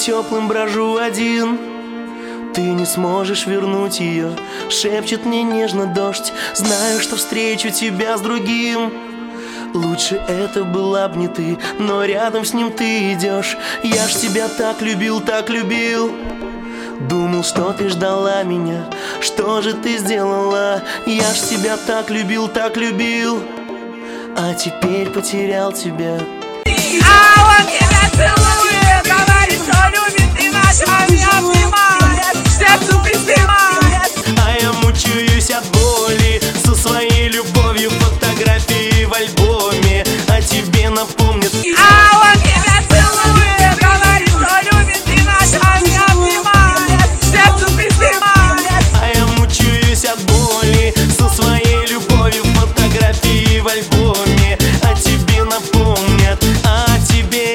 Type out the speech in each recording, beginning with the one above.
теплым брожу один. Ты не сможешь вернуть ее, шепчет мне нежно дождь. Знаю, что встречу тебя с другим. Лучше это была б не ты, но рядом с ним ты идешь. Я ж тебя так любил, так любил. Думал, что ты ждала меня, что же ты сделала? Я ж тебя так любил, так любил. А теперь потерял тебя. А он тебя целует, говорит, что любит, и ночами обнимает, сердцу прижимает. А я мучаюсь от боли, со своей любовью фотографии в альбоме о тебе напомнят. А он тебя целует, говорит, что любит, и ночами обнимает, сердцу прижимает. А я мучаюсь от боли, со своей любовью фотографии в альбоме о тебе напомнят, о тебе.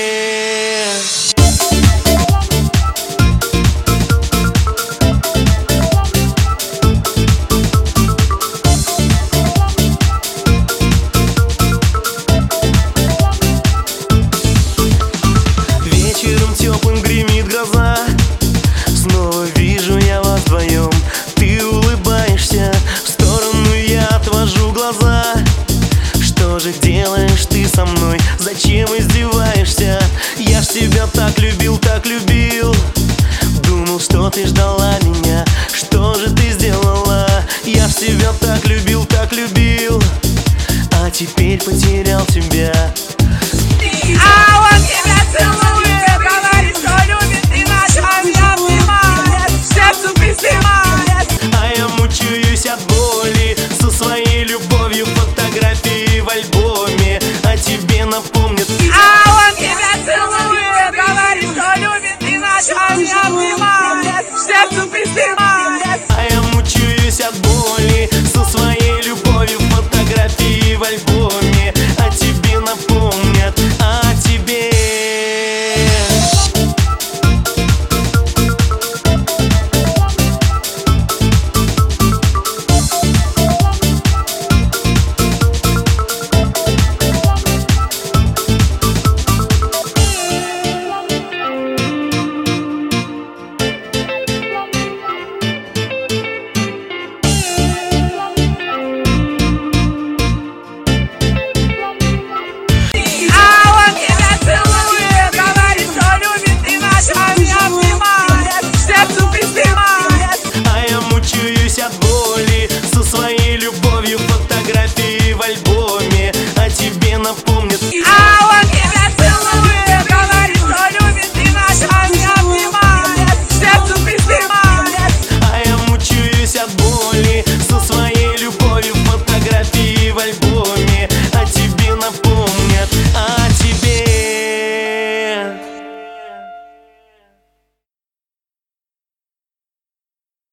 Вечером теплым гремит гроза, снова вижу я вас вдвоем. Ты улыбаешься, в сторону я отвожу глаза. Что же делаешь ты со мной? Зачем издеваешься? Я ж тебя так любил, так любил. Думал, что ты ждала меня. Что же ты сделала? Я ж тебя так любил, так любил. А теперь потерял тебя.